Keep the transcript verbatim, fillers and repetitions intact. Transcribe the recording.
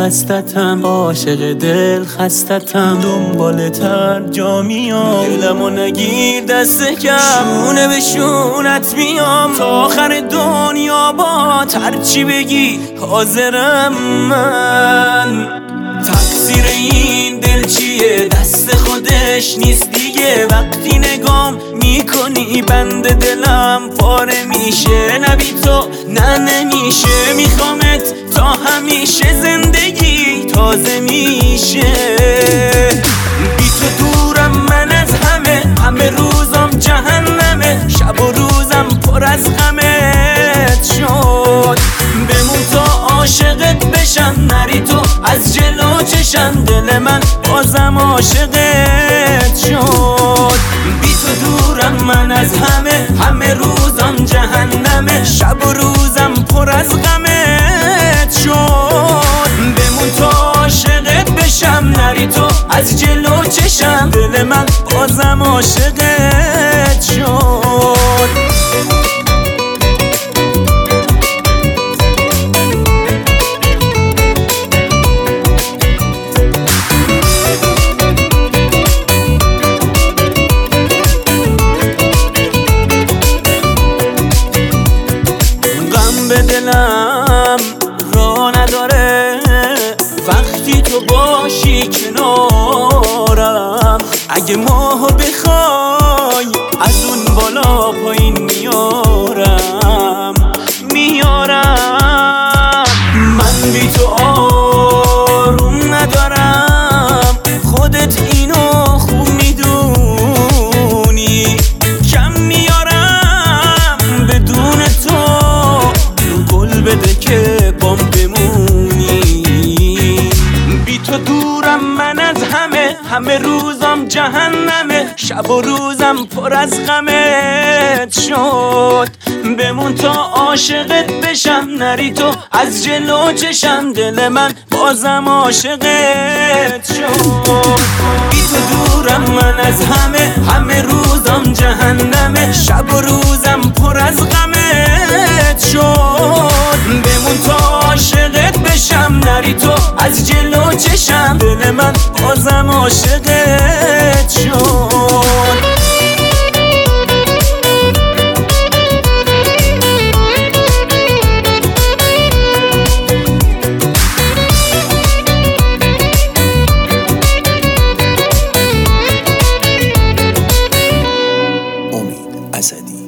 بستتم، عاشق دل خستتم، دنبال تر جا میام، دلمو نگیر دست کم، شونه به شونت میام تا آخر دنیا با هرچی بگی حاضرم من. تقصیر این دل چیه؟ دست خودش نیست دیگه، وقتی نگام میکنی بند دلم پاره میشه، نه بی تو نه نمیشه، میخوامت تا همیشه، زندگی تازه میشه. بی تو دورم من از همه، همه روزم جهنمه، شب و روزم پر از غمت شد، بمون تا عاشقت بشم، نری تو از جلو چشم، دل من بازم عاشقت شد. بی تو دورم من از همه، همه روزم جهنمه، شب و روزم پر از غمت شد، بمون تا عاشقت بشم، نری تو از جلو چشم، دل من بازم عاشقت شد. به دلم را نداره وقتی تو باشی کنارم، اگه ماهو بخوای از اون بالا پایین میارم میارم من بی تو آروم ندارم، خودت اینو خوب میدونی، کم میارم بدون تو، بده که بام بمونی. بی تو دورم من از همه، همه روزم جهنمه، شب و روزم پر از غمت شد، بمون تا عاشقت بشم، نری تو از جلو چشم، دل من بازم عاشقت شد. بی تو دورم من از همه، همه روزم جهنمه، شب و روزم پر از غمت شد، بمون تا عاشقت بشم، نری تو از جلو چشم، دل من بازم عاشقت شد. امید اسدی.